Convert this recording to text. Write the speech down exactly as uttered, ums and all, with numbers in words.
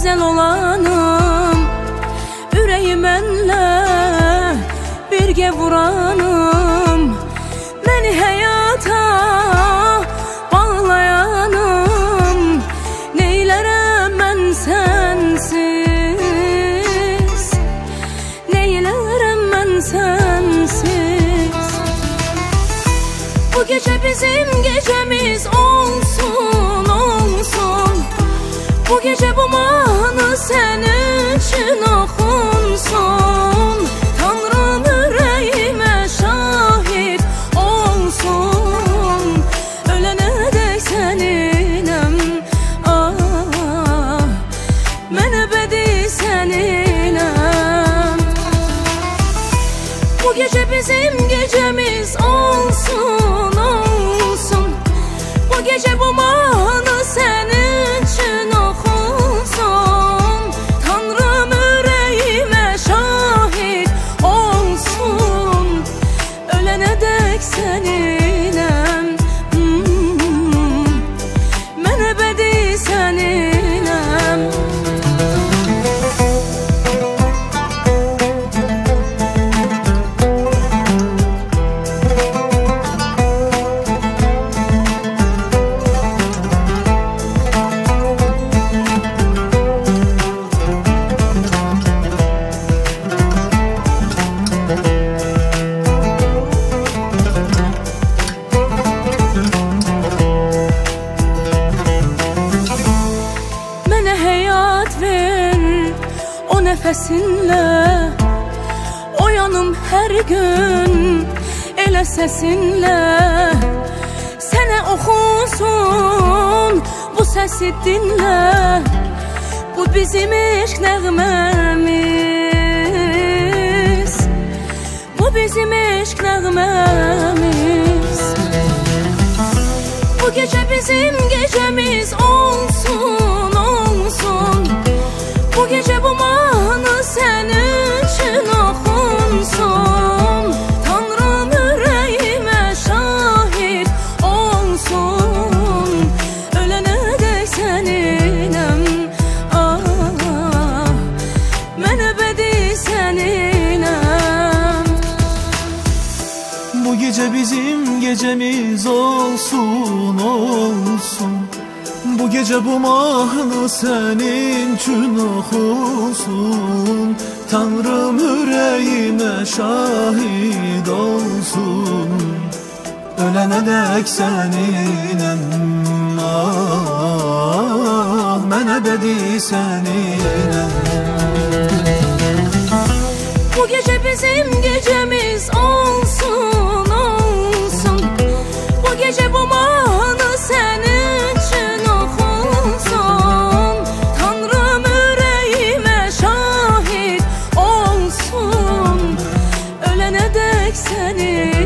güzel olanım, ürəyimənlə birgə vuranım, məni həyata bağlayanım. Neylərəm mən sənsiz, neylərəm mən sənsiz. Bu gecə bizim gecəmiz olsun, olsun. Bu gecə bu mahnı sənin üçün oxunsun. Tanrım ürəyimə şahid olsun, ölənə dək səninəm, ah, mən əbədi səninəm. Bu gecə bizim gecəmiz olsun, olsun. Bu gecə bu mahnı sənin üçün oxunsun. Tanrım ürəyimə şahid olsun, ölənə dək səninəm, hmm, mən əbədi səninəm. Nəfəsinlə oyanım hər gün, elə səsinlə sənə oxunsun, bu səsi dinlə. Bu bizim eşq nəğməmiz, bu bizim eşq nəğməmiz. Bu gecə bizim gecəmiz olsun, olsun. Bu gecə bu mahnı sənin üçün oxunsun. Tanrım ürəyimə şahid olsun, ölənə dək səninəm, ah, mən əbədi səninəm. Bu gecə bizim gecəmiz olsun, olsun. Bu gecə bu mahnı sənin üçün oxunsun. Tanrım ürəyimə şahid olsun, ölənə dək səninəm, ah, mən əbədi səninəm. Bu gecə bizim gecəmiz olsun, olsun. Bu gecə bu mahnı sənin üçün oxunsun. Tanrım ürəyimə şahid olsun, ölənə dək səni